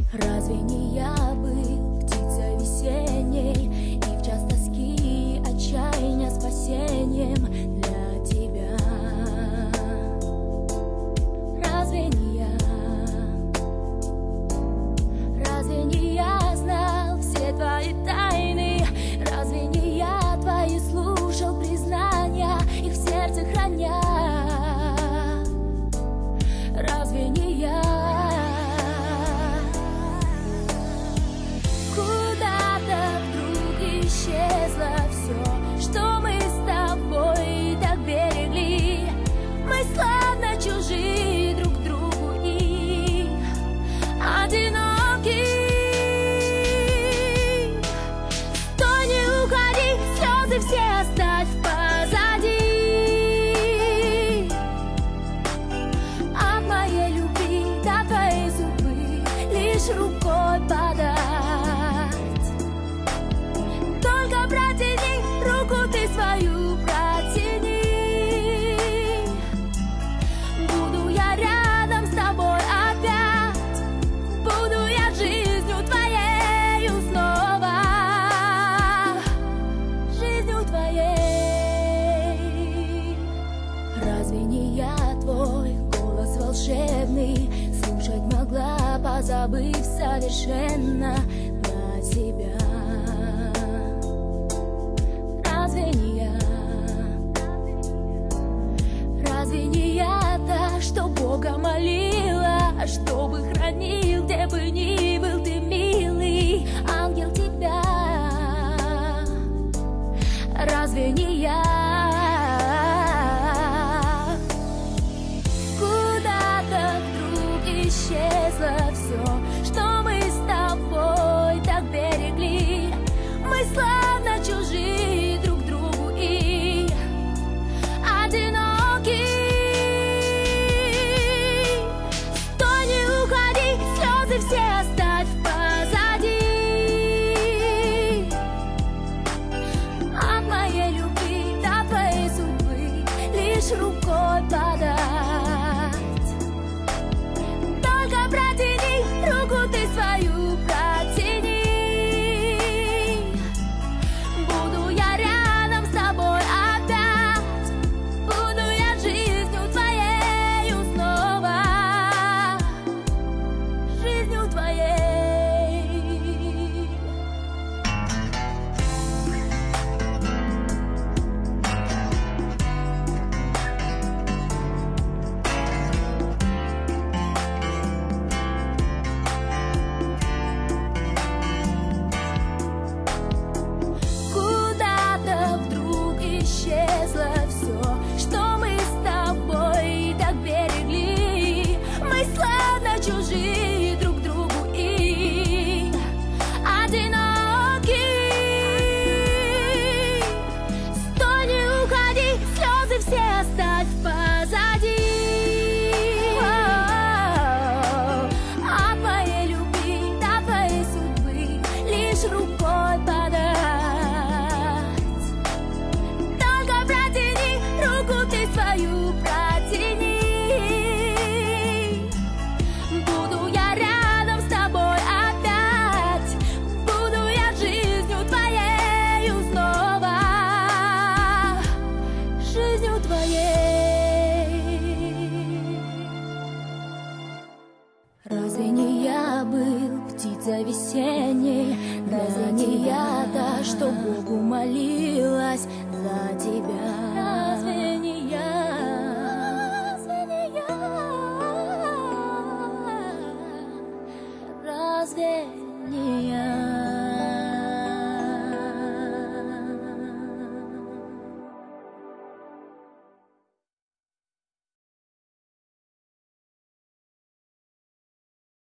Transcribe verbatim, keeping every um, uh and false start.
Разве не я был птицей весенней, и в час тоски отчаяния спасением для тебя? Разве не я? Разве не я знал все твои тайны? Разве не я твои слушал признания, их в сердце храня? Разве не я? Исчезло все, что мы с тобой так берегли. Мы словно чужие друг другу и одиноки. Стой, не уходи, слезы все оставь позади. От моей любви до твоей судьбы лишь рукой подать. Только протяни руку, ты свою протяни. Буду я рядом с тобой опять. Буду я жизнью твоею снова. Жизнью твоей. Разве не я твой голос волшебный слушать могла, позабыв совершенно на себя? Разве не я? Разве не я та, что Бога молила, чтобы хранил, где бы ни был ты, милый ангел, тебя? Разве не я? Куда-то вдруг исчезло все, что мы с тобой так берегли. Мы словно чужие друг другу и одиноки. Стой, не уходи, слезы все оставь позади. От моей любви до твоей судьбы лишь рукой подать. Только протяни руку, ты свою протяни. Исчезло все, что мы с тобой так берегли. Мы словно чужие друг другу и одиноки. Стой, не уходи, слезы все оставь позади. От моей любви до твоей судьбы лишь рукой подать. Свою протяни. Буду я рядом с тобой опять. Буду я жизнью твоею снова. Жизнью твоей. Разве не я был птицей весенней? Разве не я та, что Богу молилась за тебя?